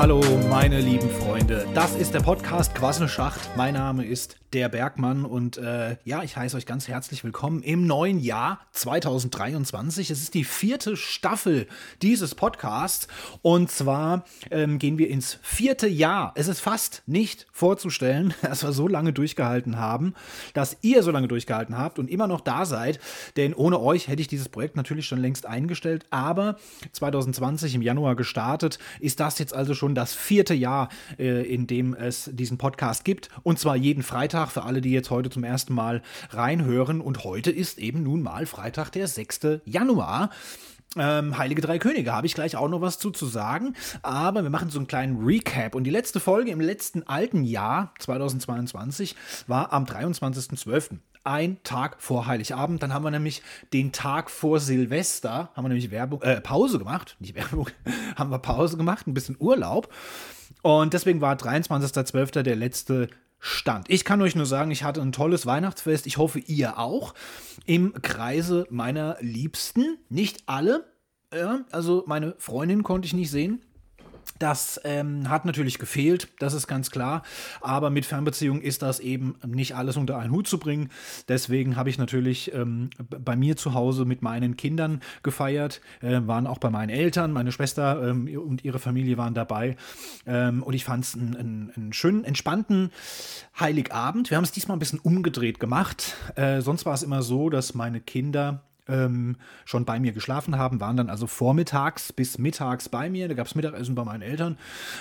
Hallo meine lieben Freunde, das ist der Podcast Quasselschacht. Mein Name ist der Bergmann und ich heiße euch ganz herzlich willkommen im neuen Jahr 2023. Es ist die 4. Staffel dieses Podcasts und zwar gehen wir ins 4. Jahr. Es ist fast nicht vorzustellen, dass wir so lange durchgehalten haben, dass ihr so lange durchgehalten habt und immer noch da seid, denn ohne euch hätte ich dieses Projekt natürlich schon längst eingestellt, aber 2020 im Januar gestartet, ist das jetzt also schon das 4. Jahr, in dem es diesen Podcast gibt und zwar jeden Freitag für alle, die jetzt heute zum ersten Mal reinhören und heute ist eben nun mal Freitag, der 6. Januar. Heilige Drei Könige, habe ich gleich auch noch was zu sagen, aber wir machen so einen kleinen Recap und die letzte Folge im letzten alten Jahr 2022 war am 23.12., ein Tag vor Heiligabend. Dann haben wir nämlich den Tag vor Silvester, haben wir nämlich Pause gemacht, nicht Werbung, haben wir Pause gemacht, ein bisschen Urlaub und deswegen war 23.12. der letzte Stand. Ich kann euch nur sagen, ich hatte ein tolles Weihnachtsfest. Ich hoffe, ihr auch. Im Kreise meiner Liebsten. Nicht alle. Also meine Freundin konnte ich nicht sehen. Das hat natürlich gefehlt, das ist ganz klar, aber mit Fernbeziehung ist das eben nicht alles unter einen Hut zu bringen. Deswegen habe ich natürlich bei mir zu Hause mit meinen Kindern gefeiert, waren auch bei meinen Eltern, meine Schwester und ihre Familie waren dabei und ich fand es einen schönen, entspannten Heiligabend. Wir haben es diesmal ein bisschen umgedreht gemacht, sonst war es immer so, dass meine Kinder schon bei mir geschlafen haben, waren dann also vormittags bis mittags bei mir. Da gab es Mittagessen bei meinen Eltern.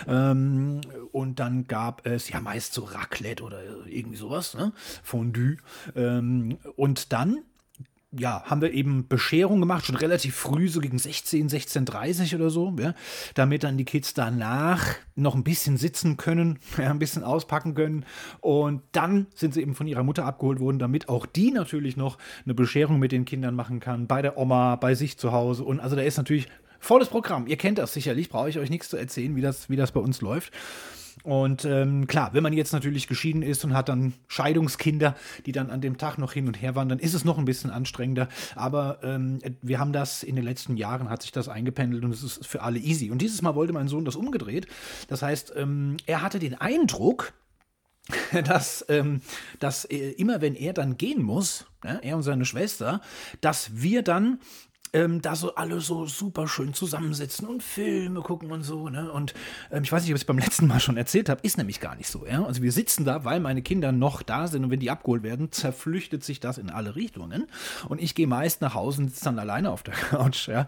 Und dann gab es ja meist so Raclette oder irgendwie sowas, ne? Fondue. Und dann haben wir eben Bescherung gemacht, schon relativ früh, so gegen 16:30 oder so, ja, damit dann die Kids danach noch ein bisschen sitzen können, ein bisschen auspacken können und dann sind sie eben von ihrer Mutter abgeholt worden, damit auch die natürlich noch eine Bescherung mit den Kindern machen kann, bei der Oma, bei sich zu Hause und also da ist natürlich volles Programm, ihr kennt das sicherlich, brauche ich euch nichts zu erzählen, wie das bei uns läuft. Und klar, wenn man jetzt natürlich geschieden ist und hat dann Scheidungskinder, die dann an dem Tag noch hin und her wandern, ist es noch ein bisschen anstrengender. Aber wir haben das in den letzten Jahren, hat sich das eingependelt und es ist für alle easy. Und dieses Mal wollte mein Sohn das umgedreht. Das heißt, er hatte den Eindruck, dass immer wenn er dann gehen muss, ja, er und seine Schwester, dass wir dann da so alle so super schön zusammensitzen und Filme gucken und so, ne? Und ich weiß nicht, ob ich es beim letzten Mal schon erzählt habe, ist nämlich gar nicht so, ja? Also wir sitzen da, weil meine Kinder noch da sind und wenn die abgeholt werden, zerflüchtet sich das in alle Richtungen und ich gehe meist nach Hause und sitze dann alleine auf der Couch, ja?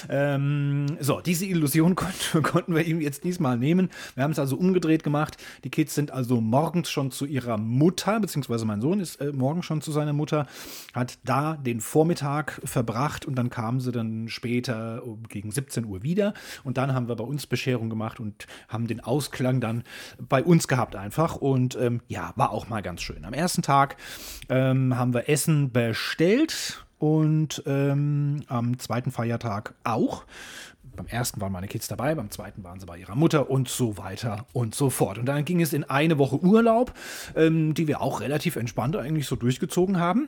So, diese Illusion konnten wir ihm jetzt diesmal nehmen. Wir haben es also umgedreht gemacht. Die Kids sind also morgens schon zu ihrer Mutter, beziehungsweise mein Sohn ist morgen schon zu seiner Mutter, hat da den Vormittag verbracht und dann kamen sie dann später gegen 17 Uhr wieder und dann haben wir bei uns Bescherung gemacht und haben den Ausklang dann bei uns gehabt einfach und war auch mal ganz schön. Am ersten Tag haben wir Essen bestellt und am zweiten Feiertag auch. Beim ersten waren meine Kids dabei, beim zweiten waren sie bei ihrer Mutter und so weiter und so fort. Und dann ging es in eine Woche Urlaub, die wir auch relativ entspannt eigentlich so durchgezogen haben.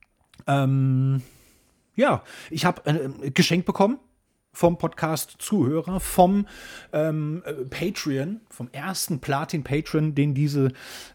Ich habe geschenkt bekommen vom Podcast-Zuhörer, vom Patreon, vom ersten Platin-Patron, den diese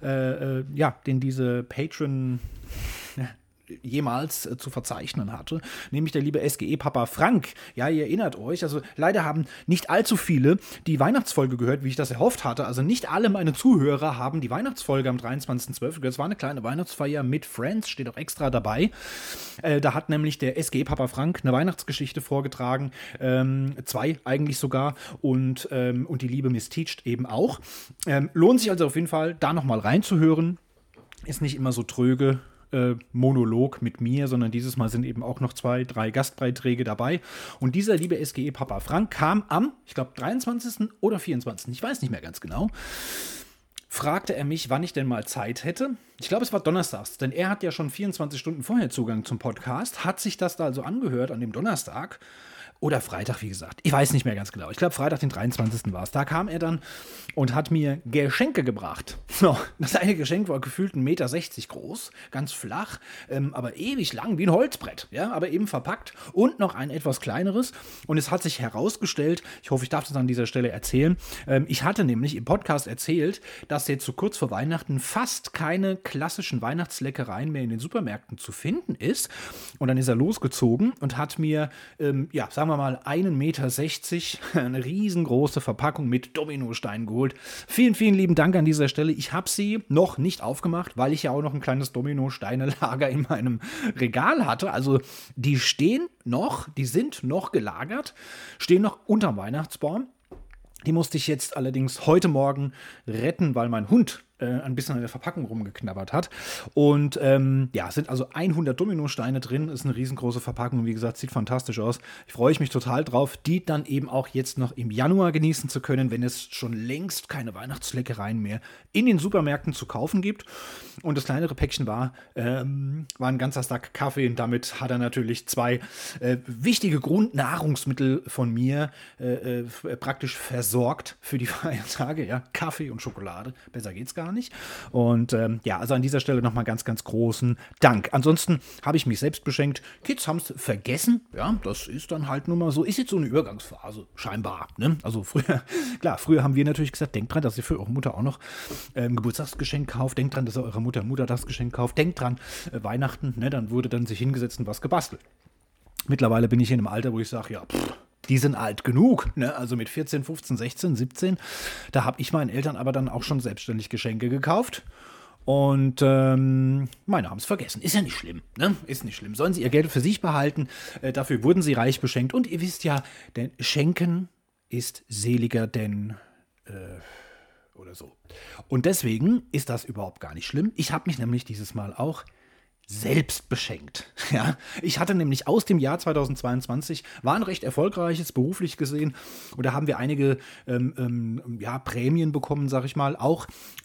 Patron jemals zu verzeichnen hatte, nämlich der liebe SGE-Papa Frank. Ja, ihr erinnert euch, also leider haben nicht allzu viele die Weihnachtsfolge gehört, wie ich das erhofft hatte. Also nicht alle meine Zuhörer haben die Weihnachtsfolge am 23.12. gehört. Es war eine kleine Weihnachtsfeier mit Friends, steht auch extra dabei. Da hat nämlich der SGE-Papa Frank eine Weihnachtsgeschichte vorgetragen, 2 eigentlich sogar, und die liebe Miss Teached eben auch. Lohnt sich also auf jeden Fall, da nochmal reinzuhören. Ist nicht immer so tröge, Monolog mit mir, sondern dieses Mal sind eben auch noch 2, 3 Gastbeiträge dabei. Und dieser liebe SGE-Papa Frank kam am, ich glaube, 23. oder 24., ich weiß nicht mehr ganz genau, fragte er mich, wann ich denn mal Zeit hätte. Ich glaube, es war donnerstags, denn er hat ja schon 24 Stunden vorher Zugang zum Podcast, hat sich das da also angehört an dem Donnerstag oder Freitag, wie gesagt. Ich weiß nicht mehr ganz genau. Ich glaube, Freitag, den 23. war es. Da kam er dann und hat mir Geschenke gebracht. So, das eine Geschenk war gefühlt 1,60 Meter groß, ganz flach, aber ewig lang, wie ein Holzbrett, ja, aber eben verpackt und noch ein etwas kleineres. Und es hat sich herausgestellt, ich hoffe, ich darf das an dieser Stelle erzählen, ich hatte nämlich im Podcast erzählt, dass jetzt so kurz vor Weihnachten fast keine klassischen Weihnachtsleckereien mehr in den Supermärkten zu finden ist. Und dann ist er losgezogen und hat mir, sagen wir mal, 1,60 Meter, eine riesengroße Verpackung mit Dominosteinen geholt. Vielen, vielen lieben Dank an dieser Stelle. Ich habe sie noch nicht aufgemacht, weil ich ja auch noch ein kleines Dominosteine-Lager in meinem Regal hatte. Also die stehen noch, die sind noch gelagert, stehen noch unterm Weihnachtsbaum. Die musste ich jetzt allerdings heute Morgen retten, weil mein Hund ein bisschen an der Verpackung rumgeknabbert hat. Und es sind also 100 Dominosteine drin. Ist eine riesengroße Verpackung. Wie gesagt, sieht fantastisch aus. Ich freue mich total drauf, die dann eben auch jetzt noch im Januar genießen zu können, wenn es schon längst keine Weihnachtsleckereien mehr in den Supermärkten zu kaufen gibt. Und das kleinere Päckchen war ein ganzer Sack Kaffee. Und damit hat er natürlich zwei wichtige Grundnahrungsmittel von mir praktisch versorgt für die Feiertage. Ja, Kaffee und Schokolade. Besser geht's gar nicht. Und also an dieser Stelle nochmal ganz, ganz großen Dank. Ansonsten habe ich mich selbst beschenkt. Kids haben es vergessen. Ja, das ist dann halt nun mal so. Ist jetzt so eine Übergangsphase, scheinbar. Ne? Also früher haben wir natürlich gesagt, denkt dran, dass ihr für eure Mutter auch noch ein Geburtstagsgeschenk kauft. Denkt dran, dass ihr eurer Mutter das Geschenk kauft. Denkt dran, Weihnachten, ne? Dann wurde dann sich hingesetzt und was gebastelt. Mittlerweile bin ich in einem Alter, wo ich sage, ja, die sind alt genug, ne? Also mit 14, 15, 16, 17. Da habe ich meinen Eltern aber dann auch schon selbstständig Geschenke gekauft. Und meine haben es vergessen. Ist ja nicht schlimm, ne? Ist nicht schlimm. Sollen sie ihr Geld für sich behalten. Dafür wurden sie reich beschenkt. Und ihr wisst ja, denn Schenken ist seliger denn oder so. Und deswegen ist das überhaupt gar nicht schlimm. Ich habe mich nämlich dieses Mal auch selbst beschenkt. Ja, ich hatte nämlich aus dem Jahr 2022, war ein recht erfolgreiches, beruflich gesehen, und da haben wir einige Prämien bekommen, sag ich mal, auch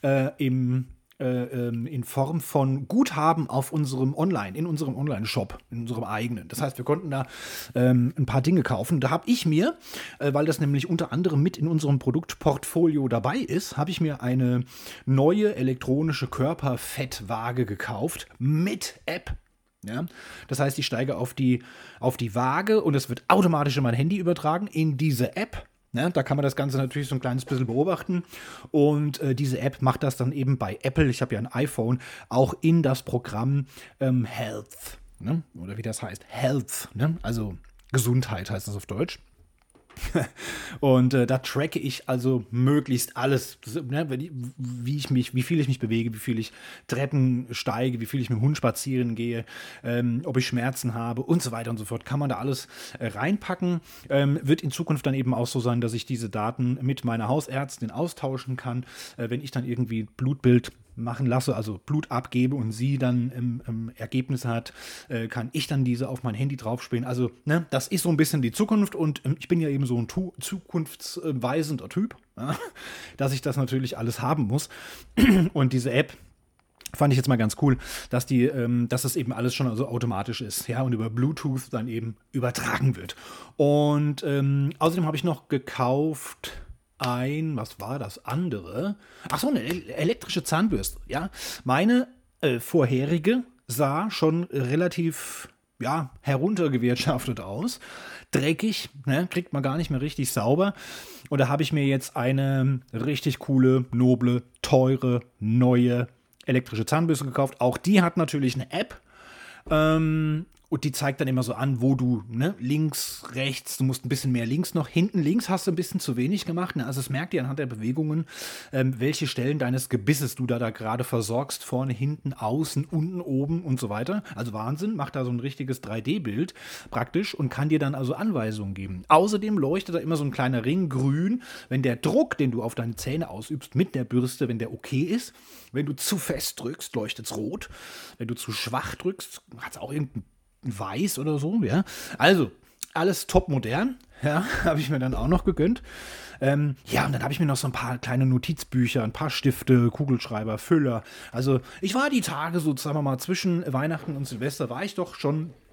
in Form von Guthaben auf in unserem Online-Shop, in unserem eigenen. Das heißt, wir konnten da ein paar Dinge kaufen. Da habe ich mir, weil das nämlich unter anderem mit in unserem Produktportfolio dabei ist, habe ich mir eine neue elektronische Körperfettwaage gekauft mit App. Ja, das heißt, ich steige auf die Waage und es wird automatisch in mein Handy übertragen, in diese App. Ja, da kann man das Ganze natürlich so ein kleines bisschen beobachten. Und diese App macht das dann eben bei Apple, ich habe ja ein iPhone, auch in das Programm Health. Ne? Oder wie das heißt, Health. Ne? Also Gesundheit heißt das auf Deutsch. Und da tracke ich also möglichst alles, ne, wie viel ich mich bewege, wie viel ich Treppen steige, wie viel ich mit dem Hund spazieren gehe, ob ich Schmerzen habe und so weiter und so fort. Kann man da alles reinpacken. Wird in Zukunft dann eben auch so sein, dass ich diese Daten mit meiner Hausärztin austauschen kann, wenn ich dann irgendwie Blutbild machen lasse, also Blut abgebe und sie dann Ergebnisse hat, kann ich dann diese auf mein Handy draufspielen. Also, ne, das ist so ein bisschen die Zukunft und ich bin ja eben so ein zukunftsweisender Typ, ja, dass ich das natürlich alles haben muss. Und diese App fand ich jetzt mal ganz cool, dass das eben alles schon also automatisch ist, ja, und über Bluetooth dann eben übertragen wird. Und außerdem habe ich noch gekauft was war das andere? Ach so, eine elektrische Zahnbürste, ja. Meine vorherige sah schon relativ, ja, heruntergewirtschaftet aus. Dreckig, ne? Kriegt man gar nicht mehr richtig sauber. Und da habe ich mir jetzt eine richtig coole, noble, teure, neue elektrische Zahnbürste gekauft. Auch die hat natürlich eine App. Und die zeigt dann immer so an, wo du, ne, links, rechts, du musst ein bisschen mehr links noch, hinten links hast du ein bisschen zu wenig gemacht. Ne? Also es merkt dir anhand der Bewegungen, welche Stellen deines Gebisses du da gerade versorgst, vorne, hinten, außen, unten, oben und so weiter. Also Wahnsinn, macht da so ein richtiges 3D-Bild praktisch und kann dir dann also Anweisungen geben. Außerdem leuchtet da immer so ein kleiner Ring grün, wenn der Druck, den du auf deine Zähne ausübst mit der Bürste, wenn der okay ist. Wenn du zu fest drückst, leuchtet es rot. Wenn du zu schwach drückst, hat es auch irgendein Weiß oder so, ja. Also, alles top modern, ja, habe ich mir dann auch noch gegönnt. Und dann habe ich mir noch so ein paar kleine Notizbücher, ein paar Stifte, Kugelschreiber, Füller. Also, ich war die Tage so, sagen wir mal, zwischen Weihnachten und Silvester war ich doch schon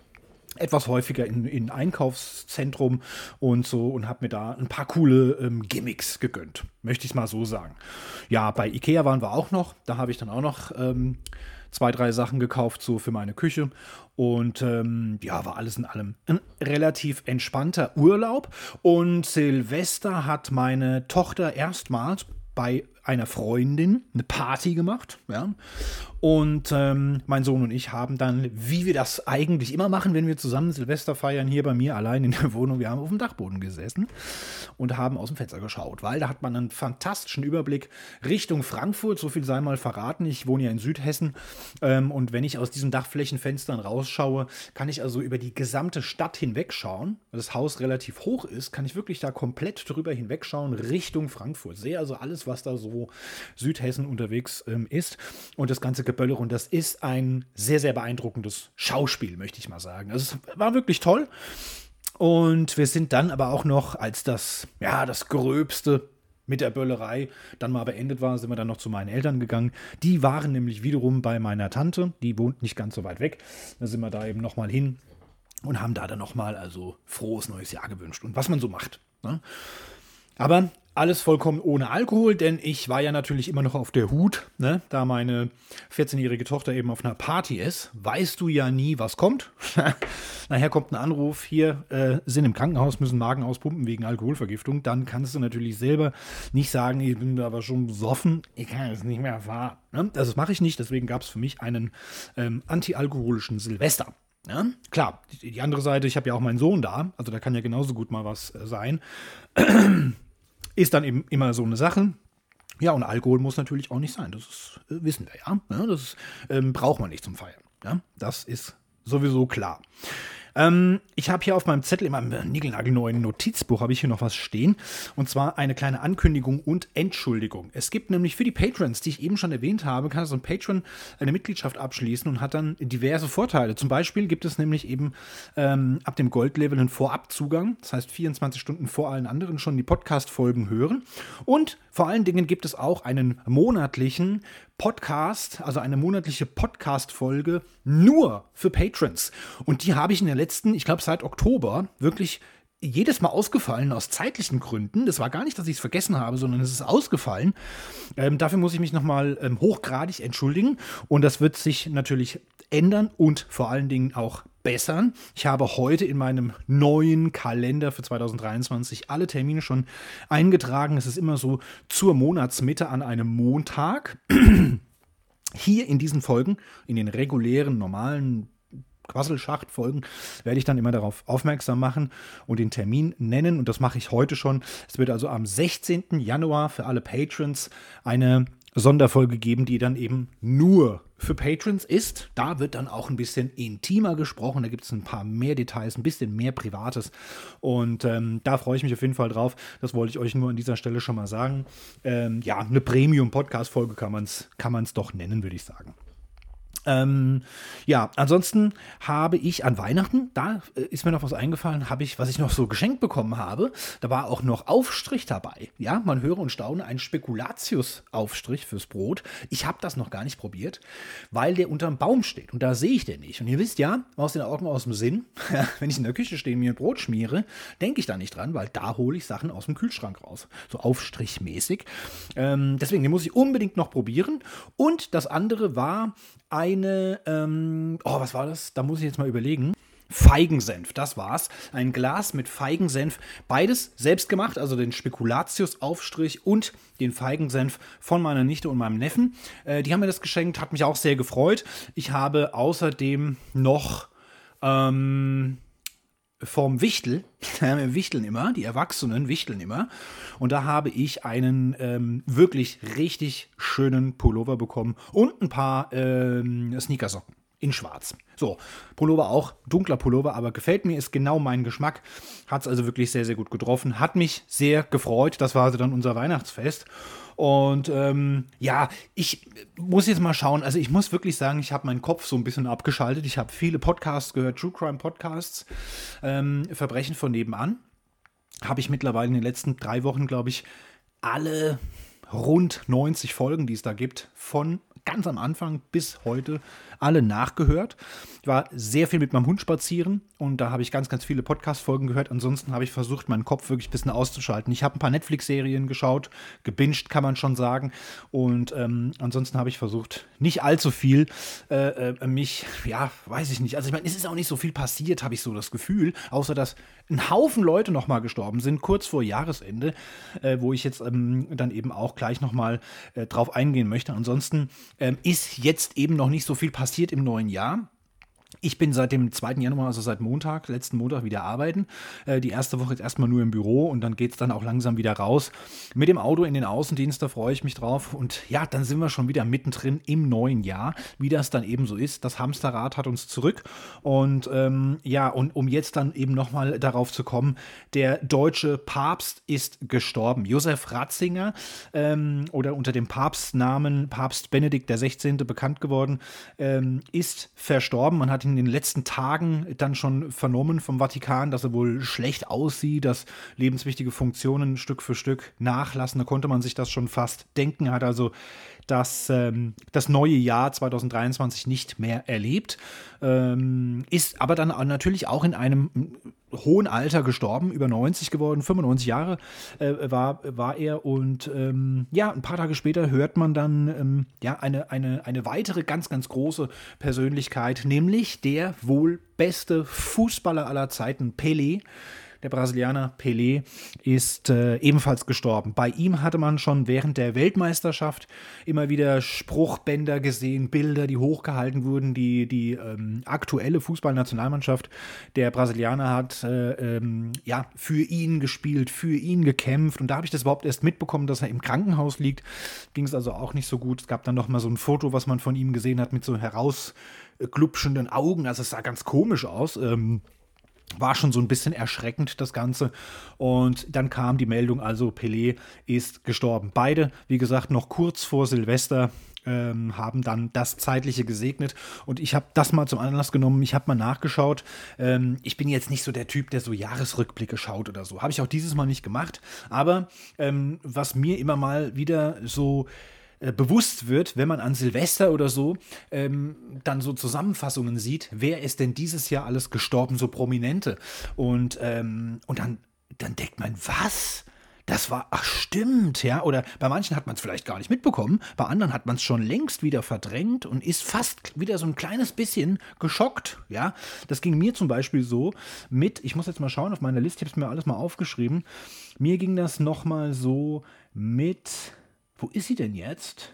etwas häufiger in Einkaufszentrum und so und habe mir da ein paar coole Gimmicks gegönnt, möchte ich es mal so sagen. Ja, bei Ikea waren wir auch noch, da habe ich dann auch noch 2, 3 Sachen gekauft, so für meine Küche und ja, war alles in allem ein relativ entspannter Urlaub und Silvester hat meine Tochter erstmals bei einer Freundin eine Party gemacht, ja. Und mein Sohn und ich haben dann, wie wir das eigentlich immer machen, wenn wir zusammen Silvester feiern, hier bei mir allein in der Wohnung, wir haben auf dem Dachboden gesessen und haben aus dem Fenster geschaut, weil da hat man einen fantastischen Überblick Richtung Frankfurt, so viel sei mal verraten, ich wohne ja in Südhessen und wenn ich aus diesen Dachflächenfenstern rausschaue, kann ich also über die gesamte Stadt hinwegschauen, weil das Haus relativ hoch ist, kann ich wirklich da komplett drüber hinwegschauen Richtung Frankfurt, sehe also alles, was da so Südhessen unterwegs ist und das ganze Gebölle und das ist ein sehr, sehr beeindruckendes Schauspiel, möchte ich mal sagen. Also es war wirklich toll und wir sind dann aber auch noch, als das Gröbste mit der Böllerei dann mal beendet war, sind wir dann noch zu meinen Eltern gegangen. Die waren nämlich wiederum bei meiner Tante, die wohnt nicht ganz so weit weg. Da sind wir da eben nochmal hin und haben da dann nochmal also frohes neues Jahr gewünscht und was man so macht. Ne? Aber alles vollkommen ohne Alkohol, denn ich war ja natürlich immer noch auf der Hut, ne? Da meine 14-jährige Tochter eben auf einer Party ist, weißt du ja nie, was kommt. Nachher kommt ein Anruf, hier sind im Krankenhaus, müssen Magen auspumpen wegen Alkoholvergiftung. Dann kannst du natürlich selber nicht sagen, ich bin aber schon besoffen, ich kann es nicht mehr fahren. Ne? Also das mache ich nicht, deswegen gab es für mich einen antialkoholischen Silvester. Ja? Klar, die andere Seite, ich habe ja auch meinen Sohn da, also da kann ja genauso gut mal was sein. Ist dann eben immer so eine Sache. Ja, und Alkohol muss natürlich auch nicht sein. Das ist, wissen wir ja. Das braucht man nicht zum Feiern. Ja? Das ist sowieso klar. Ich habe hier auf meinem Zettel, in meinem niegelnagelneuen Notizbuch, habe ich hier noch was stehen. Und zwar eine kleine Ankündigung und Entschuldigung. Es gibt nämlich für die Patrons, die ich eben schon erwähnt habe, kann so ein Patron eine Mitgliedschaft abschließen und hat dann diverse Vorteile. Zum Beispiel gibt es nämlich eben ab dem Goldlevel einen Vorabzugang. Das heißt 24 Stunden vor allen anderen schon die Podcast-Folgen hören. Und vor allen Dingen gibt es auch einen monatlichen Podcast, also eine monatliche Podcast-Folge nur für Patrons. Und die habe ich in der letzten, ich glaube seit Oktober, wirklich jedes Mal ausgefallen aus zeitlichen Gründen. Das war gar nicht, dass ich es vergessen habe, sondern es ist ausgefallen. Dafür muss ich mich nochmal hochgradig entschuldigen. Und das wird sich natürlich ändern und vor allen Dingen auch bessern. Ich habe heute in meinem neuen Kalender für 2023 alle Termine schon eingetragen. Es ist immer so zur Monatsmitte an einem Montag. Hier in diesen Folgen, in den regulären, normalen Quasselschacht-Folgen, werde ich dann immer darauf aufmerksam machen und den Termin nennen. Und das mache ich heute schon. Es wird also am 16. Januar für alle Patrons eine Sonderfolge geben, die dann eben nur für Patrons ist. Da wird dann auch ein bisschen intimer gesprochen. Da gibt es ein paar mehr Details, ein bisschen mehr Privates. Und da freue ich mich auf jeden Fall drauf. Das wollte ich euch nur an dieser Stelle schon mal sagen. Ja, eine Premium-Podcast-Folge kann man's doch nennen, würde ich sagen. Ja, ansonsten habe ich an Weihnachten, da ist mir noch was eingefallen, was ich noch so geschenkt bekommen habe. Da war auch noch Aufstrich dabei. Ja, man höre und staune, ein Spekulatius-Aufstrich fürs Brot. Ich habe das noch gar nicht probiert, weil der unterm Baum steht und da sehe ich den nicht. Und ihr wisst ja, aus den Augen, aus dem Sinn, wenn ich in der Küche stehe und mir ein Brot schmiere, denke ich da nicht dran, weil da hole ich Sachen aus dem Kühlschrank raus. So aufstrichmäßig. Deswegen, den muss ich unbedingt noch probieren. Und das andere war was war das? Da muss ich jetzt mal überlegen. Feigensenf, das war's. Ein Glas mit Feigensenf. Beides selbst gemacht, also den Spekulatius-Aufstrich und den Feigensenf von meiner Nichte und meinem Neffen. Die haben mir das geschenkt, hat mich auch sehr gefreut. Ich habe außerdem noch vom Wichtel, wir wichteln immer, die Erwachsenen wichteln immer. Und da habe ich einen wirklich richtig schönen Pullover bekommen und ein paar Sneakersocken in schwarz. So, Pullover auch, dunkler Pullover, aber gefällt mir, ist genau mein Geschmack. Hat es also wirklich sehr, sehr gut getroffen. Hat mich sehr gefreut. Das war also dann unser Weihnachtsfest. Und ja, ich muss jetzt mal schauen, also ich muss wirklich sagen, ich habe meinen Kopf so ein bisschen abgeschaltet. Ich habe viele Podcasts gehört, True Crime Podcasts, Verbrechen von nebenan. Habe ich mittlerweile in den letzten 3 Wochen, glaube ich, alle rund 90 Folgen, die es da gibt, von ganz am Anfang bis heute alle nachgehört. Ich war sehr viel mit meinem Hund spazieren und da habe ich ganz, ganz viele Podcast-Folgen gehört. Ansonsten habe ich versucht, meinen Kopf wirklich ein bisschen auszuschalten. Ich habe ein paar Netflix-Serien geschaut, gebinged kann man schon sagen. Und ansonsten habe ich versucht, nicht allzu viel mich, ja, weiß ich nicht. Also ich meine, es ist auch nicht so viel passiert, habe ich so das Gefühl, außer dass ein Haufen Leute nochmal gestorben sind, kurz vor Jahresende, wo ich jetzt dann eben auch gleich nochmal drauf eingehen möchte. Ansonsten ist jetzt eben noch nicht so viel passiert im neuen Jahr. Ich bin seit dem 2. Januar, also seit Montag, letzten Montag wieder arbeiten. Die erste Woche jetzt erstmal nur im Büro und dann geht es dann auch langsam wieder raus mit dem Auto in den Außendienst, da freue ich mich drauf. Und ja, dann sind wir schon wieder mittendrin im neuen Jahr, wie das dann eben so ist. Das Hamsterrad hat uns zurück und ja, und um jetzt dann eben nochmal darauf zu kommen, der deutsche Papst ist gestorben. Josef Ratzinger oder unter dem Papstnamen Papst Benedikt XVI. Bekannt geworden, ist verstorben. Man hat in den letzten Tagen dann schon vernommen vom Vatikan, dass er wohl schlecht aussieht, dass lebenswichtige Funktionen Stück für Stück nachlassen. Da konnte man sich das schon fast denken. Er hat also das neue Jahr 2023 nicht mehr erlebt, ist aber dann natürlich auch in einem hohen Alter gestorben, über 90 geworden, 95 Jahre war er und ja, ein paar Tage später hört man dann ja, eine weitere ganz, ganz große Persönlichkeit, nämlich der wohl beste Fußballer aller Zeiten, Pelé. Der Brasilianer Pelé ist ebenfalls gestorben. Bei ihm hatte man schon während der Weltmeisterschaft immer wieder Spruchbänder gesehen, Bilder, die hochgehalten wurden. Die aktuelle Fußballnationalmannschaft der Brasilianer hat ja, für ihn gespielt, für ihn gekämpft. Und da habe ich das überhaupt erst mitbekommen, dass er im Krankenhaus liegt. Ging es also auch nicht so gut. Es gab dann noch mal so ein Foto, was man von ihm gesehen hat, mit so herausglupschenden Augen. Also es sah ganz komisch aus. War schon so ein bisschen erschreckend, das Ganze. Und dann kam die Meldung, also Pelé ist gestorben. Beide, wie gesagt, noch kurz vor Silvester haben dann das Zeitliche gesegnet. Und ich habe das mal zum Anlass genommen. Ich habe mal nachgeschaut. Ich bin jetzt nicht so der Typ, der so Jahresrückblicke schaut oder so. Habe ich auch dieses Mal nicht gemacht. Aber was mir immer mal wieder so bewusst wird, wenn man an Silvester oder so dann so Zusammenfassungen sieht, wer ist denn dieses Jahr alles gestorben, so Prominente. Und dann denkt man, was? Das war, ach stimmt, ja, oder bei manchen hat man es vielleicht gar nicht mitbekommen, bei anderen hat man es schon längst wieder verdrängt und ist fast wieder so ein kleines bisschen geschockt, ja. Das ging mir zum Beispiel so mit, ich muss jetzt mal schauen auf meiner Liste, ich habe es mir alles mal aufgeschrieben, mir ging das nochmal so mit... Wo ist sie denn jetzt?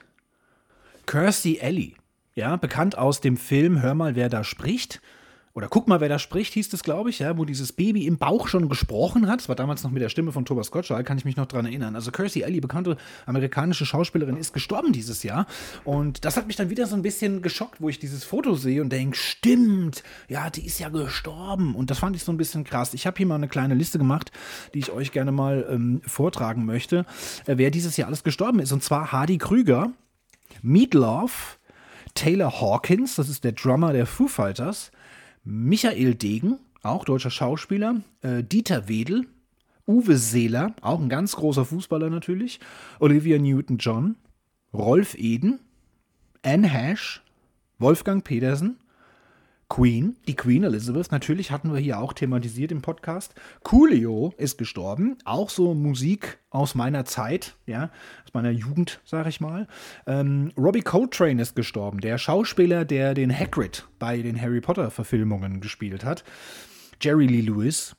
Kirstie Alley, ja, bekannt aus dem Film Hör mal, wer da spricht. Oder Guck mal, wer da spricht, hieß das, glaube ich, ja, wo dieses Baby im Bauch schon gesprochen hat. Das war damals noch mit der Stimme von Thomas Gottschalk, kann ich mich noch dran erinnern. Also Kirstie Alley, bekannte amerikanische Schauspielerin, ist gestorben dieses Jahr. Und das hat mich dann wieder so ein bisschen geschockt, wo ich dieses Foto sehe und denke, stimmt, ja, die ist ja gestorben. Und das fand ich so ein bisschen krass. Ich habe hier mal eine kleine Liste gemacht, die ich euch gerne mal vortragen möchte, wer dieses Jahr alles gestorben ist. Und zwar Hardy Krüger, Meat Loaf, Taylor Hawkins, das ist der Drummer der Foo Fighters, Michael Degen, auch deutscher Schauspieler, Dieter Wedel, Uwe Seeler, auch ein ganz großer Fußballer natürlich, Olivia Newton-John, Rolf Eden, Anne Hash, Wolfgang Petersen, Queen, die Queen Elizabeth, natürlich hatten wir hier auch thematisiert im Podcast. Coolio ist gestorben, auch so Musik aus meiner Zeit, ja, aus meiner Jugend, sag ich mal. Robbie Coltrane ist gestorben, der Schauspieler, der den Hagrid bei den Harry Potter Verfilmungen gespielt hat. Jerry Lee Lewis,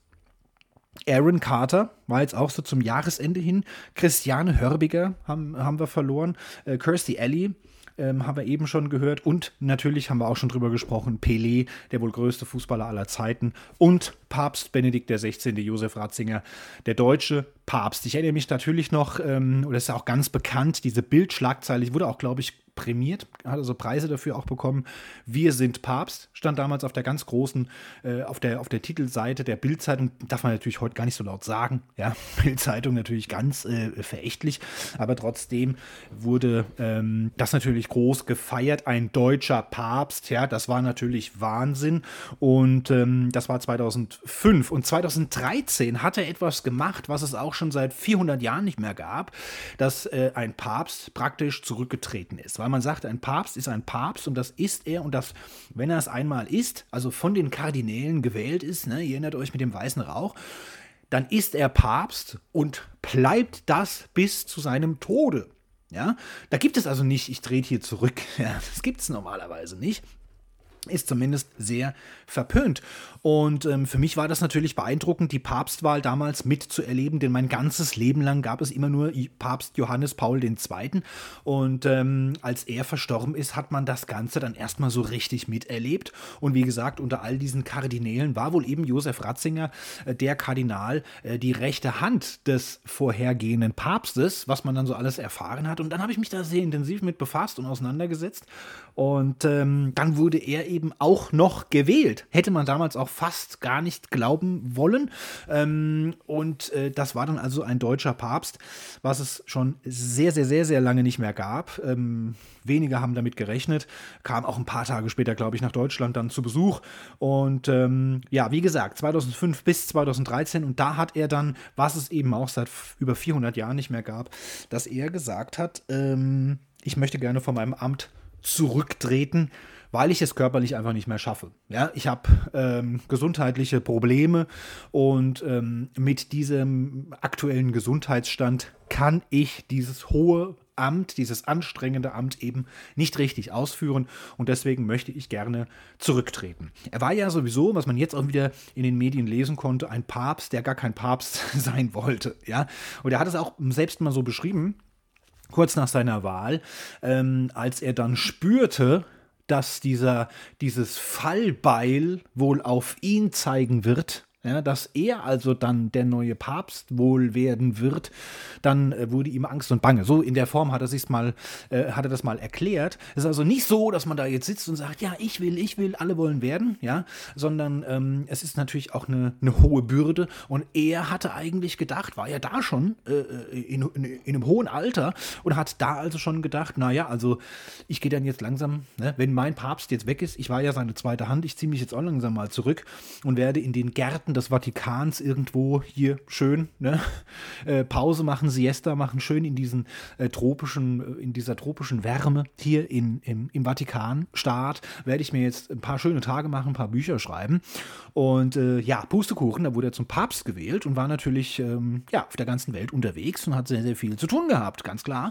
Aaron Carter war jetzt auch so zum Jahresende hin. Christiane Hörbiger haben wir verloren. Kirstie Alley haben wir eben schon gehört. Und natürlich haben wir auch schon drüber gesprochen, Pelé, der wohl größte Fußballer aller Zeiten. Und Papst Benedikt XVI., Josef Ratzinger, der deutsche Papst. Ich erinnere mich natürlich noch, oder ist ja auch ganz bekannt, diese Bildschlagzeile, die wurde auch, glaube ich, prämiert, hat also Preise dafür auch bekommen. Wir sind Papst, stand damals auf der ganz großen, auf der Titelseite der Bild-Zeitung, darf man natürlich heute gar nicht so laut sagen, ja, Bild-Zeitung natürlich ganz verächtlich, aber trotzdem wurde das natürlich groß gefeiert, ein deutscher Papst, ja, das war natürlich Wahnsinn und das war 2005 und 2013 hat er etwas gemacht, was es auch schon seit 400 Jahren nicht mehr gab, dass ein Papst praktisch zurückgetreten ist. War weil man sagt, ein Papst ist ein Papst und das ist er und das, wenn er es einmal ist, also von den Kardinälen gewählt ist, ne, ihr erinnert euch mit dem weißen Rauch, dann ist er Papst und bleibt das bis zu seinem Tode. Ja, da gibt es also nicht, ich trete hier zurück. Ja, das gibt es normalerweise nicht. Ist zumindest sehr verpönt. Und für mich war das natürlich beeindruckend, die Papstwahl damals mitzuerleben, denn mein ganzes Leben lang gab es immer nur Papst Johannes Paul II. Und als er verstorben ist, hat man das Ganze dann erstmal so richtig miterlebt. Und wie gesagt, unter all diesen Kardinälen war wohl eben Josef Ratzinger, der Kardinal, die rechte Hand des vorhergehenden Papstes, was man dann so alles erfahren hat. Und dann habe ich mich da sehr intensiv mit befasst und auseinandergesetzt. Und dann wurde er eben auch noch gewählt. Hätte man damals auch fast gar nicht glauben wollen. Das war dann also ein deutscher Papst, was es schon sehr, sehr, sehr, sehr lange nicht mehr gab. Wenige haben damit gerechnet. Kam auch ein paar Tage später, glaube ich, nach Deutschland dann zu Besuch. Und wie gesagt, 2005 bis 2013. Und da hat er dann, was es eben auch seit über 400 Jahren nicht mehr gab, dass er gesagt hat, ich möchte gerne von meinem Amt zurücktreten, weil ich es körperlich einfach nicht mehr schaffe. Ja, ich habe gesundheitliche Probleme und mit diesem aktuellen Gesundheitsstand kann ich dieses hohe Amt, dieses anstrengende Amt eben nicht richtig ausführen und deswegen möchte ich gerne zurücktreten. Er war ja sowieso, was man jetzt auch wieder in den Medien lesen konnte, ein Papst, der gar kein Papst sein wollte. Ja? Und er hat es auch selbst mal so beschrieben, kurz nach seiner Wahl, als er dann spürte, dass dieses Fallbeil wohl auf ihn zeigen wird, ja, dass er also dann der neue Papst wohl werden wird, dann wurde ihm Angst und Bange. So in der Form hat er das mal erklärt. Es ist also nicht so, dass man da jetzt sitzt und sagt, ja, ich will, alle wollen werden, ja, sondern es ist natürlich auch eine hohe Bürde und er hatte eigentlich gedacht, war ja da schon in einem hohen Alter und hat da also schon gedacht, naja, also ich gehe dann jetzt langsam, ne, wenn mein Papst jetzt weg ist, ich war ja seine zweite Hand, ich ziehe mich jetzt auch langsam mal zurück und werde in den Gärten des Vatikans irgendwo hier schön, ne, Pause machen, Siesta machen, schön in dieser tropischen Wärme hier im Vatikanstaat werde ich mir jetzt ein paar schöne Tage machen, ein paar Bücher schreiben und Pustekuchen, da wurde er zum Papst gewählt und war natürlich auf der ganzen Welt unterwegs und hat sehr, sehr viel zu tun gehabt, ganz klar.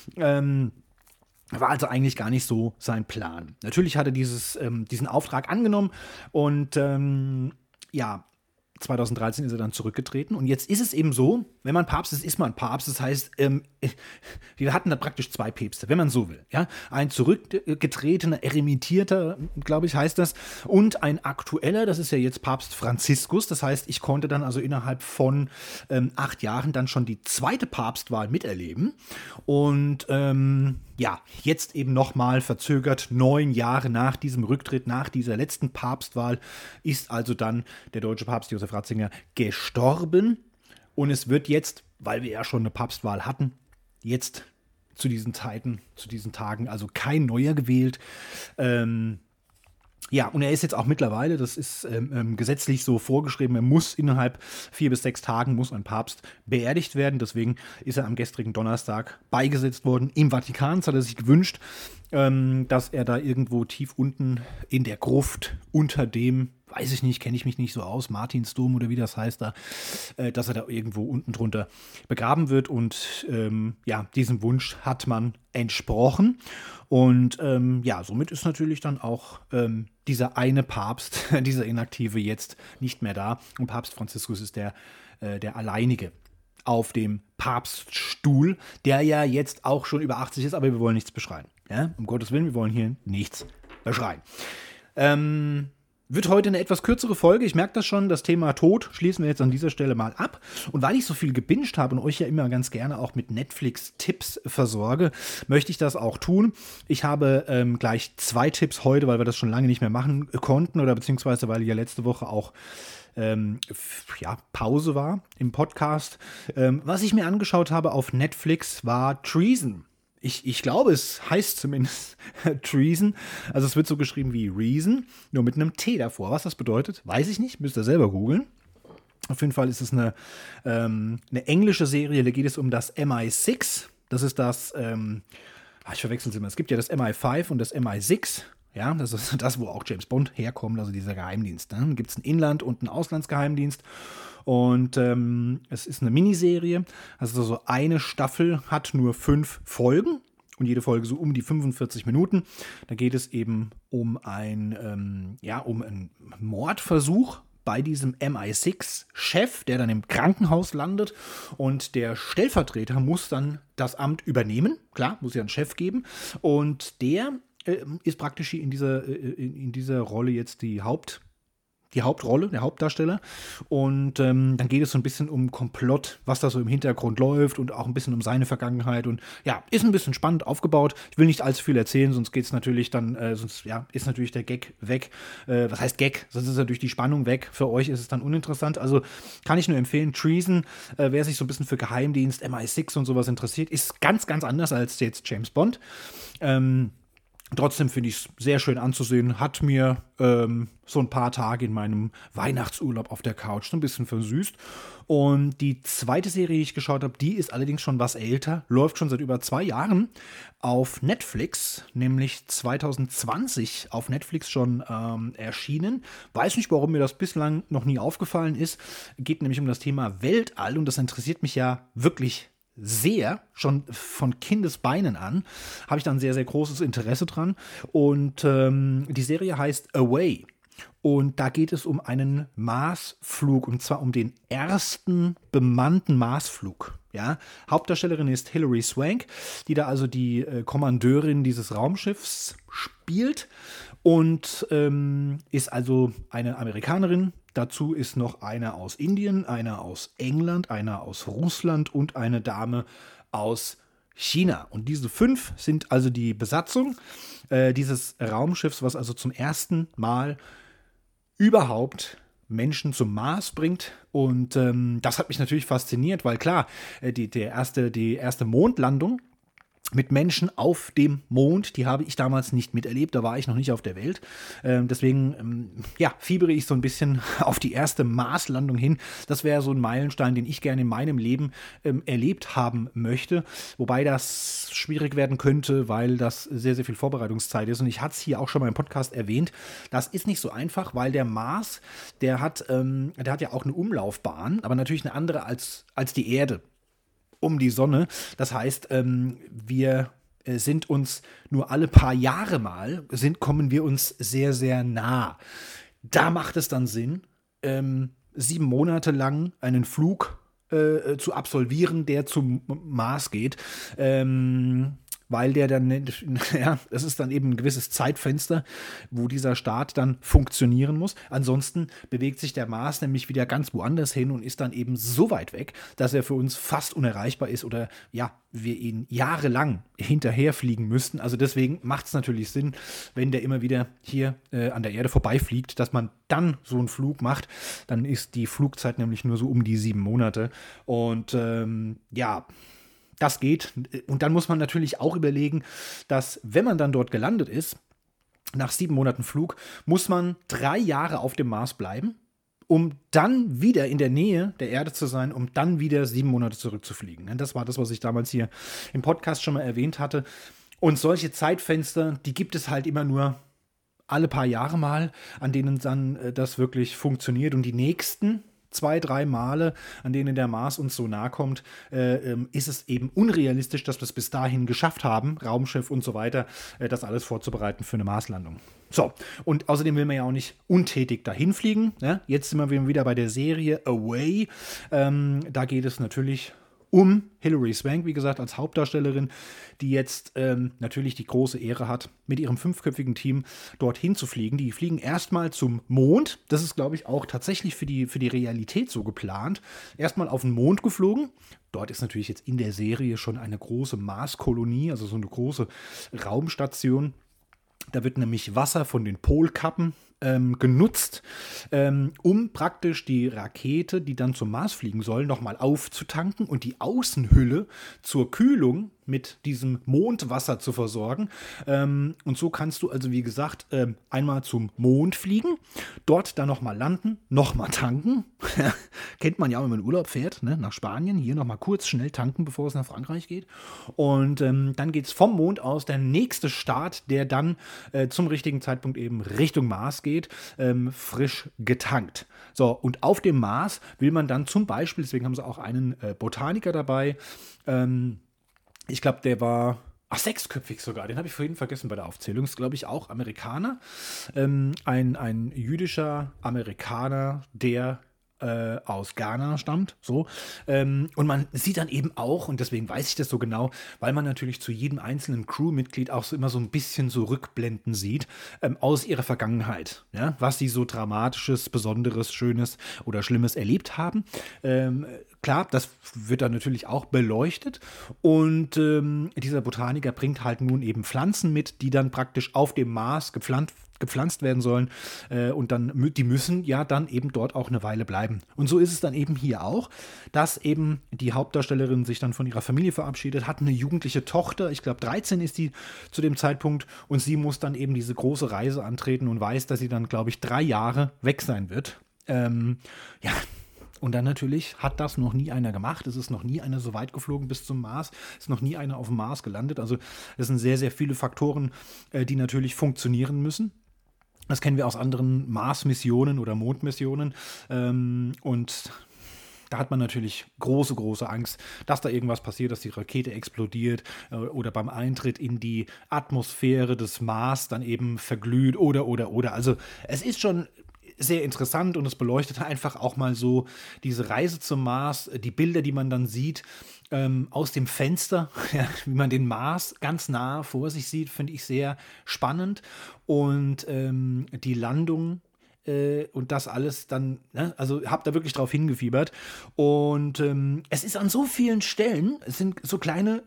War also eigentlich gar nicht so sein Plan. Natürlich hat er diesen Auftrag angenommen und 2013 ist er dann zurückgetreten und jetzt ist es eben so, wenn man Papst ist, ist man Papst. Das heißt, wir hatten da praktisch zwei Päpste, wenn man so will. Ja? Ein zurückgetretener, eremitierter, glaube ich, heißt das, und ein aktueller, das ist ja jetzt Papst Franziskus. Das heißt, ich konnte dann also innerhalb von 8 Jahren dann schon die zweite Papstwahl miterleben und jetzt eben nochmal verzögert 9 Jahre nach diesem Rücktritt, nach dieser letzten Papstwahl, ist also dann der deutsche Papst Josef Ratzinger gestorben. Und es wird jetzt, weil wir ja schon eine Papstwahl hatten, jetzt zu diesen Tagen, also kein neuer gewählt. Und er ist jetzt auch mittlerweile, das ist gesetzlich so vorgeschrieben, er muss innerhalb 4 bis 6 Tagen muss ein Papst beerdigt werden. Deswegen ist er am gestrigen Donnerstag beigesetzt worden. Im Vatikan hat er sich gewünscht, dass er da irgendwo tief unten in der Gruft unter dem, weiß ich nicht, kenne ich mich nicht so aus, Martinsdom oder wie das heißt da, dass er da irgendwo unten drunter begraben wird. Und diesem Wunsch hat man entsprochen. Und somit ist natürlich dann auch dieser eine Papst, dieser Inaktive jetzt nicht mehr da. Und Papst Franziskus ist der Alleinige auf dem Papststuhl, der ja jetzt auch schon über 80 ist, aber wir wollen nichts beschreien. Ja? Um Gottes Willen, wir wollen hier nichts beschreien. Wird heute eine etwas kürzere Folge. Ich merke das schon, das Thema Tod schließen wir jetzt an dieser Stelle mal ab. Und weil ich so viel gebinged habe und euch ja immer ganz gerne auch mit Netflix-Tipps versorge, möchte ich das auch tun. Ich habe gleich 2 Tipps heute, weil wir das schon lange nicht mehr machen konnten oder beziehungsweise weil ja letzte Woche auch Pause war im Podcast. Was ich mir angeschaut habe auf Netflix war Treason. Ich glaube, es heißt zumindest Treason. Also es wird so geschrieben wie Reason, nur mit einem T davor. Was das bedeutet, weiß ich nicht. Müsst ihr selber googeln. Auf jeden Fall ist es eine englische Serie. Da geht es um das MI6. Das ist das Ich verwechsel sie immer. Es gibt ja das MI5 und das MI6. Ja, das ist das, wo auch James Bond herkommt, also dieser Geheimdienst. Ne? Dann gibt es einen Inland- und einen Auslandsgeheimdienst. Und es ist eine Miniserie. Also so eine Staffel hat nur 5 Folgen. Und jede Folge so um die 45 Minuten. Da geht es eben um einen Mordversuch bei diesem MI6-Chef, der dann im Krankenhaus landet. Und der Stellvertreter muss dann das Amt übernehmen. Klar, muss ja einen Chef geben. Und der ist praktisch hier in dieser Rolle jetzt die Hauptrolle, der Hauptdarsteller. Und dann geht es so ein bisschen um Komplott, was da so im Hintergrund läuft und auch ein bisschen um seine Vergangenheit. Und ja, ist ein bisschen spannend aufgebaut. Ich will nicht allzu viel erzählen, sonst geht es natürlich dann, ist natürlich der Gag weg. Was heißt Gag? Sonst ist natürlich die Spannung weg. Für euch ist es dann uninteressant. Also kann ich nur empfehlen, Treason, wer sich so ein bisschen für Geheimdienst, MI6 und sowas interessiert, ist ganz, ganz anders als jetzt James Bond. Trotzdem finde ich es sehr schön anzusehen. Hat mir so ein paar Tage in meinem Weihnachtsurlaub auf der Couch so ein bisschen versüßt. Und die zweite Serie, die ich geschaut habe, die ist allerdings schon was älter. Läuft schon seit über 2 Jahren auf Netflix, nämlich 2020 auf Netflix schon erschienen. Weiß nicht, warum mir das bislang noch nie aufgefallen ist. Geht nämlich um das Thema Weltall und das interessiert mich ja wirklich sehr, schon von Kindesbeinen an, habe ich da ein sehr, sehr großes Interesse dran. Und die Serie heißt Away. Und da geht es um einen Marsflug, und zwar um den ersten bemannten Marsflug. Ja? Hauptdarstellerin ist Hilary Swank, die da also die Kommandeurin dieses Raumschiffs spielt und ist also eine Amerikanerin. Dazu ist noch einer aus Indien, einer aus England, einer aus Russland und eine Dame aus China. Und diese 5 sind also die Besatzung dieses Raumschiffs, was also zum ersten Mal überhaupt Menschen zum Mars bringt. Und das hat mich natürlich fasziniert, weil klar, die erste Mondlandung mit Menschen auf dem Mond, die habe ich damals nicht miterlebt, da war ich noch nicht auf der Welt. Deswegen fiebere ich so ein bisschen auf die erste Marslandung hin. Das wäre so ein Meilenstein, den ich gerne in meinem Leben erlebt haben möchte. Wobei das schwierig werden könnte, weil das sehr, sehr viel Vorbereitungszeit ist. Und ich hatte es hier auch schon mal im Podcast erwähnt. Das ist nicht so einfach, weil der Mars, der hat ja auch eine Umlaufbahn, aber natürlich eine andere als die Erde um die Sonne. Das heißt, wir sind uns nur alle paar Jahre kommen wir uns sehr, sehr nah. Da macht es dann Sinn, 7 Monate lang einen Flug zu absolvieren, der zum Mars geht. Weil der dann, das ist dann eben ein gewisses Zeitfenster, wo dieser Start dann funktionieren muss. Ansonsten bewegt sich der Mars nämlich wieder ganz woanders hin und ist dann eben so weit weg, dass er für uns fast unerreichbar ist oder wir ihn jahrelang hinterherfliegen müssten. Also deswegen macht es natürlich Sinn, wenn der immer wieder hier an der Erde vorbeifliegt, dass man dann so einen Flug macht. Dann ist die Flugzeit nämlich nur so um die 7 Monate. Und das geht. Und dann muss man natürlich auch überlegen, dass, wenn man dann dort gelandet ist, nach 7 Monaten Flug, muss man 3 Jahre auf dem Mars bleiben, um dann wieder in der Nähe der Erde zu sein, um dann wieder 7 Monate zurückzufliegen. Das war das, was ich damals hier im Podcast schon mal erwähnt hatte. Und solche Zeitfenster, die gibt es halt immer nur alle paar Jahre mal, an denen dann das wirklich funktioniert. Und die nächsten 2, 3 Male, an denen der Mars uns so nahe kommt, ist es eben unrealistisch, dass wir es bis dahin geschafft haben, Raumschiff und so weiter, das alles vorzubereiten für eine Marslandung. So, und außerdem will man ja auch nicht untätig dahin fliegen. Ne? Jetzt sind wir wieder bei der Serie Away. Da geht es natürlich um Hilary Swank, wie gesagt, als Hauptdarstellerin, die jetzt natürlich die große Ehre hat, mit ihrem 5-köpfigen Team dorthin zu fliegen. Die fliegen erstmal zum Mond. Das ist, glaube ich, auch tatsächlich für die Realität so geplant. Erstmal auf den Mond geflogen. Dort ist natürlich jetzt in der Serie schon eine große Marskolonie, also so eine große Raumstation. Da wird nämlich Wasser von den Polkappen genutzt, um praktisch die Rakete, die dann zum Mars fliegen soll, nochmal aufzutanken und die Außenhülle zur Kühlung mit diesem Mondwasser zu versorgen. Und so kannst du also, wie gesagt, einmal zum Mond fliegen, dort dann nochmal landen, nochmal tanken. Kennt man ja, wenn man in Urlaub fährt, ne, nach Spanien, hier nochmal kurz schnell tanken, bevor es nach Frankreich geht. Und dann geht es vom Mond aus der nächste Start, der dann zum richtigen Zeitpunkt eben Richtung Mars geht, frisch getankt. So, und auf dem Mars will man dann zum Beispiel, deswegen haben sie auch einen Botaniker dabei, ich glaube, der war sechsköpfig sogar, den habe ich vorhin vergessen bei der Aufzählung, ist glaube ich auch Amerikaner, ein jüdischer Amerikaner, der aus Ghana stammt, so. Und man sieht dann eben auch, und deswegen weiß ich das so genau, weil man natürlich zu jedem einzelnen Crewmitglied auch so immer so ein bisschen so Rückblenden sieht, aus ihrer Vergangenheit, ja, was sie so Dramatisches, Besonderes, Schönes oder Schlimmes erlebt haben. Klar, das wird dann natürlich auch beleuchtet und dieser Botaniker bringt halt nun eben Pflanzen mit, die dann praktisch auf dem Mars gepflanzt werden sollen und dann die müssen ja dann eben dort auch eine Weile bleiben. Und so ist es dann eben hier auch, dass eben die Hauptdarstellerin sich dann von ihrer Familie verabschiedet, hat eine jugendliche Tochter, ich glaube 13 ist die zu dem Zeitpunkt und sie muss dann eben diese große Reise antreten und weiß, dass sie dann, glaube ich, 3 Jahre weg sein wird. Ja, und dann natürlich hat das noch nie einer gemacht. Es ist noch nie einer so weit geflogen bis zum Mars. Es ist noch nie einer auf dem Mars gelandet. Also es sind sehr, sehr viele Faktoren, die natürlich funktionieren müssen. Das kennen wir aus anderen Mars-Missionen oder Mondmissionen. Und da hat man natürlich große, große Angst, dass da irgendwas passiert, dass die Rakete explodiert oder beim Eintritt in die Atmosphäre des Mars dann eben verglüht oder. Also es ist schon sehr interessant und es beleuchtet einfach auch mal so diese Reise zum Mars, die Bilder, die man dann sieht aus dem Fenster, ja, wie man den Mars ganz nah vor sich sieht, finde ich sehr spannend und die Landung und das alles dann, ne, also habe da wirklich drauf hingefiebert und es ist an so vielen Stellen, es sind so kleine,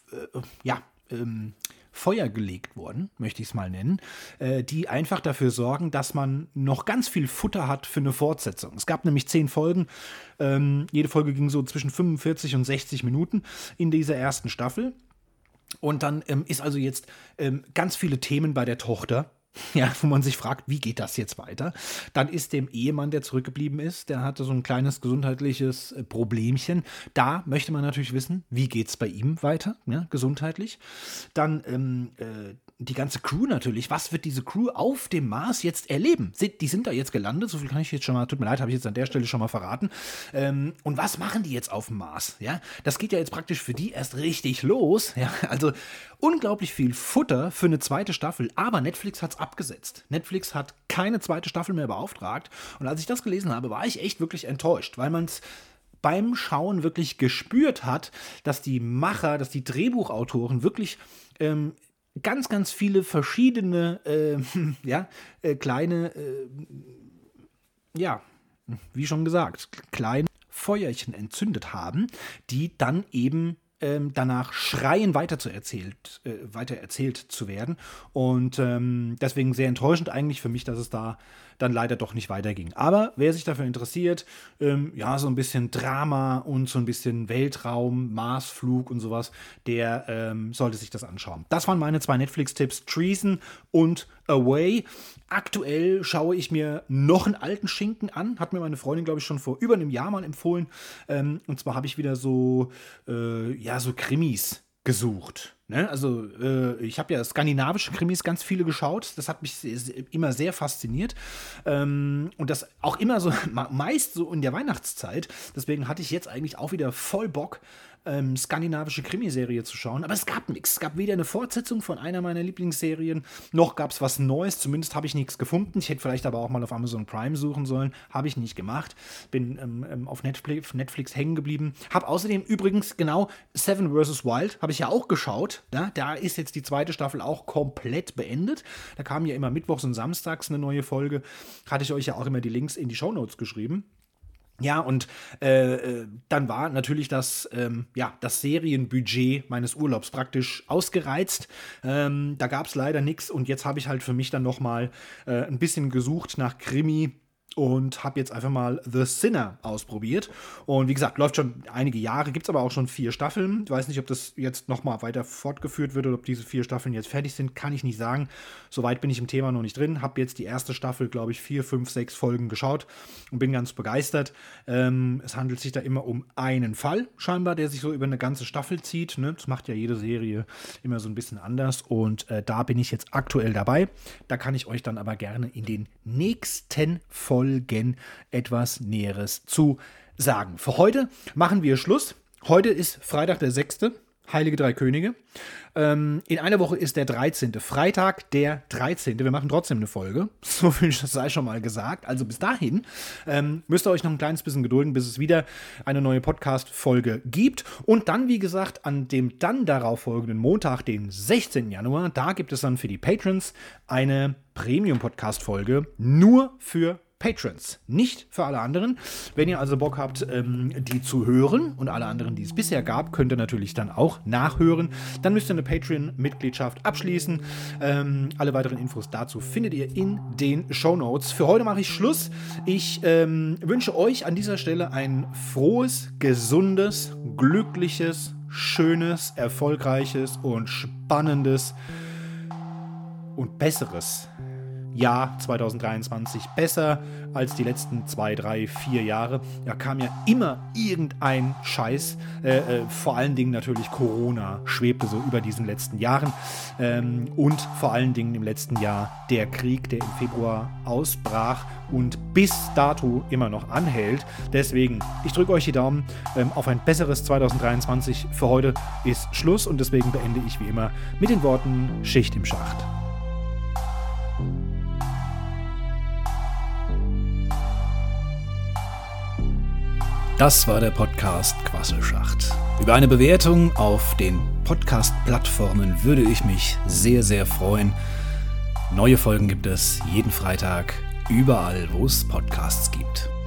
Feuer gelegt worden, möchte ich es mal nennen, die einfach dafür sorgen, dass man noch ganz viel Futter hat für eine Fortsetzung. Es gab nämlich 10 Folgen, jede Folge ging so zwischen 45 und 60 Minuten in dieser ersten Staffel. Und dann ist also jetzt ganz viele Themen bei der Tochter, ja, wo man sich fragt, wie geht das jetzt weiter? Dann ist dem Ehemann, der zurückgeblieben ist, der hatte so ein kleines gesundheitliches Problemchen. Da möchte man natürlich wissen, wie geht es bei ihm weiter, ja, gesundheitlich. Dann die ganze Crew natürlich. Was wird diese Crew auf dem Mars jetzt erleben? Die sind da jetzt gelandet, so viel kann ich jetzt schon mal, tut mir leid, habe ich jetzt an der Stelle schon mal verraten. Und was machen die jetzt auf dem Mars? Ja, das geht ja jetzt praktisch für die erst richtig los. Ja, also unglaublich viel Futter für eine zweite Staffel, aber Netflix hat es abgesetzt. Netflix hat keine zweite Staffel mehr beauftragt. Und als ich das gelesen habe, war ich echt wirklich enttäuscht, weil man es beim Schauen wirklich gespürt hat, dass die Macher, dass die Drehbuchautoren wirklich ganz, ganz viele verschiedene kleine, wie schon gesagt, kleine Feuerchen entzündet haben, die dann eben danach schreien, weitererzählt zu werden. Und deswegen sehr enttäuschend eigentlich für mich, dass es da dann leider doch nicht weiterging. Aber wer sich dafür interessiert, so ein bisschen Drama und so ein bisschen Weltraum, Marsflug und sowas, der sollte sich das anschauen. Das waren meine 2 Netflix-Tipps, Treason und Away. Aktuell schaue ich mir noch einen alten Schinken an. Hat mir meine Freundin, glaube ich, schon vor über einem Jahr mal empfohlen. Und zwar habe ich wieder so Krimis gesucht. Ne? Also ich habe ja skandinavische Krimis ganz viele geschaut. Das hat mich immer sehr fasziniert. Und das auch immer so, meist so in der Weihnachtszeit. Deswegen hatte ich jetzt eigentlich auch wieder voll Bock, skandinavische Krimiserie zu schauen. Aber es gab nichts. Es gab weder eine Fortsetzung von einer meiner Lieblingsserien, noch gab es was Neues. Zumindest habe ich nichts gefunden. Ich hätte vielleicht aber auch mal auf Amazon Prime suchen sollen. Habe ich nicht gemacht. Bin auf Netflix hängen geblieben. Habe außerdem übrigens genau Seven vs. Wild habe ich ja auch geschaut. Ja? Da ist jetzt die zweite Staffel auch komplett beendet. Da kam ja immer mittwochs und samstags eine neue Folge. Hatte ich euch ja auch immer die Links in die Shownotes geschrieben. Ja, und dann war natürlich das Serienbudget meines Urlaubs praktisch ausgereizt. Da gab es leider nichts und jetzt habe ich halt für mich dann nochmal ein bisschen gesucht nach Krimi, und habe jetzt einfach mal The Sinner ausprobiert. Und wie gesagt, läuft schon einige Jahre, gibt es aber auch schon 4 Staffeln. Ich weiß nicht, ob das jetzt nochmal weiter fortgeführt wird oder ob diese 4 Staffeln jetzt fertig sind, kann ich nicht sagen. Soweit bin ich im Thema noch nicht drin. Habe jetzt die erste Staffel, glaube ich, 4, 5, 6 Folgen geschaut und bin ganz begeistert. Es handelt sich da immer um einen Fall, scheinbar, der sich so über eine ganze Staffel zieht. Ne? Das macht ja jede Serie immer so ein bisschen anders. Und da bin ich jetzt aktuell dabei. Da kann ich euch dann aber gerne in den nächsten Folgen etwas Näheres zu sagen. Für heute machen wir Schluss. Heute ist Freitag der 6. Heilige Drei Könige. In einer Woche ist der 13. Freitag der 13. Wir machen trotzdem eine Folge. So viel sei schon mal gesagt. Also bis dahin müsst ihr euch noch ein kleines bisschen gedulden, bis es wieder eine neue Podcast-Folge gibt. Und dann, wie gesagt, an dem dann darauf folgenden Montag, den 16. Januar, da gibt es dann für die Patrons eine Premium-Podcast-Folge nur für Patrons, nicht für alle anderen. Wenn ihr also Bock habt, die zu hören und alle anderen, die es bisher gab, könnt ihr natürlich dann auch nachhören. Dann müsst ihr eine Patreon-Mitgliedschaft abschließen. Alle weiteren Infos dazu findet ihr in den Shownotes. Für heute mache ich Schluss. Ich wünsche euch an dieser Stelle ein frohes, gesundes, glückliches, schönes, erfolgreiches und spannendes und besseres Jahr 2023, besser als die letzten 2, 3, 4 Jahre. Da kam ja immer irgendein Scheiß. Vor allen Dingen natürlich Corona schwebte so über diesen letzten Jahren. Und vor allen Dingen im letzten Jahr der Krieg, der im Februar ausbrach und bis dato immer noch anhält. Deswegen, ich drücke euch die Daumen auf ein besseres 2023. Für heute ist Schluss und deswegen beende ich wie immer mit den Worten Schicht im Schacht. Das war der Podcast Quasselschacht. Über eine Bewertung auf den Podcast-Plattformen würde ich mich sehr, sehr freuen. Neue Folgen gibt es jeden Freitag, überall, wo es Podcasts gibt.